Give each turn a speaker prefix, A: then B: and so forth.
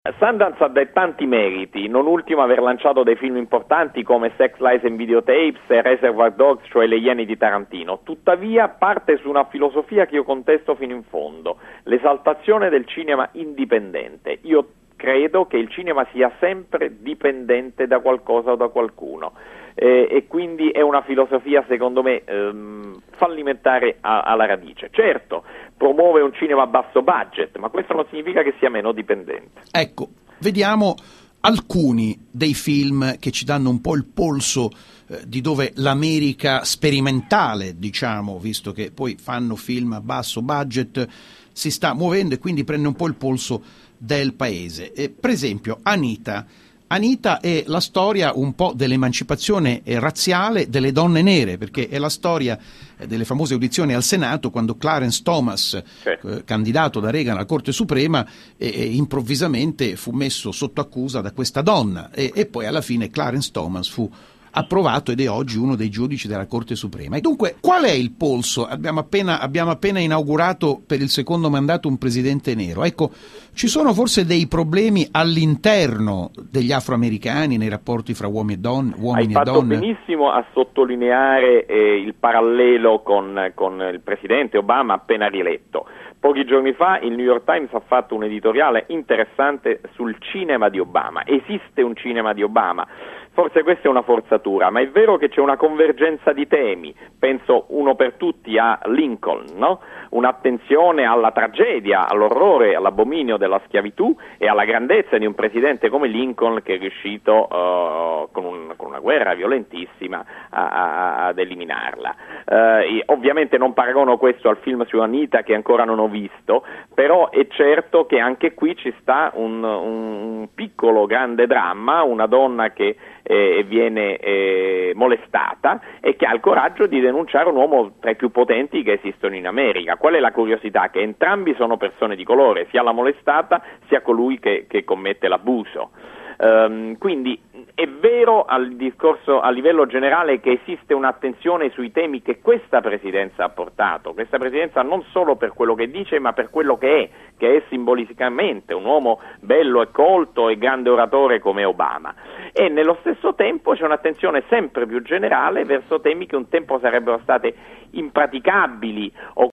A: Sundance ha tanti meriti, non ultimo aver lanciato dei film importanti come Sex, Lies and Videotapes e Reservoir Dogs, cioè Le Iene di Tarantino. Tuttavia parte su una filosofia che io contesto fino in fondo, l'esaltazione del cinema indipendente. Io credo che il cinema sia sempre dipendente da qualcosa o da qualcuno e quindi è una filosofia secondo me fallimentare alla radice. Certo, promuove un cinema a basso budget, ma questo non significa che sia meno dipendente.
B: Ecco, vediamo alcuni dei film che ci danno un po' il polso di dove l'America sperimentale, diciamo, visto che poi fanno film a basso budget, si sta muovendo e quindi prende un po' il polso del paese. Per esempio, Anita è la storia un po' dell'emancipazione razziale delle donne nere, perché è la storia delle famose audizioni al Senato quando Clarence Thomas, candidato da Reagan alla Corte Suprema, improvvisamente fu messo sotto accusa da questa donna e poi alla fine Clarence Thomas fu approvato ed è oggi uno dei giudici della Corte Suprema. E dunque, qual è il polso? Abbiamo appena inaugurato per il secondo mandato un presidente nero. Ecco, ci sono forse dei problemi all'interno degli afroamericani nei rapporti fra uomini e donne?
A: Hai fatto benissimo a sottolineare il parallelo con il presidente Obama appena rieletto. Pochi giorni fa il New York Times ha fatto un editoriale interessante sul cinema di Obama. Esiste un cinema di Obama? Forse questa è una forzatura, ma è vero che c'è una convergenza di temi. Penso uno per tutti a Lincoln, no? Un'attenzione alla tragedia, all'orrore, all'abominio della schiavitù e alla grandezza di un presidente come Lincoln che è riuscito con una guerra violentissima ad eliminarla. Ovviamente non paragono questo al film su Anita che ancora non ho visto, però è certo che anche qui ci sta un piccolo grande dramma, una donna che viene molestata e che ha il coraggio di denunciare un uomo tra i più potenti che esistono in America. Qual è la curiosità? Che entrambi sono persone di colore, sia la molestata sia colui che commette l'abuso. Quindi è vero al discorso a livello generale che esiste un'attenzione sui temi che questa presidenza ha portato, questa presidenza non solo per quello che dice ma per quello che è simbolicamente un uomo bello e colto e grande oratore come Obama, e nello stesso tempo c'è un'attenzione sempre più generale verso temi che un tempo sarebbero state impraticabili o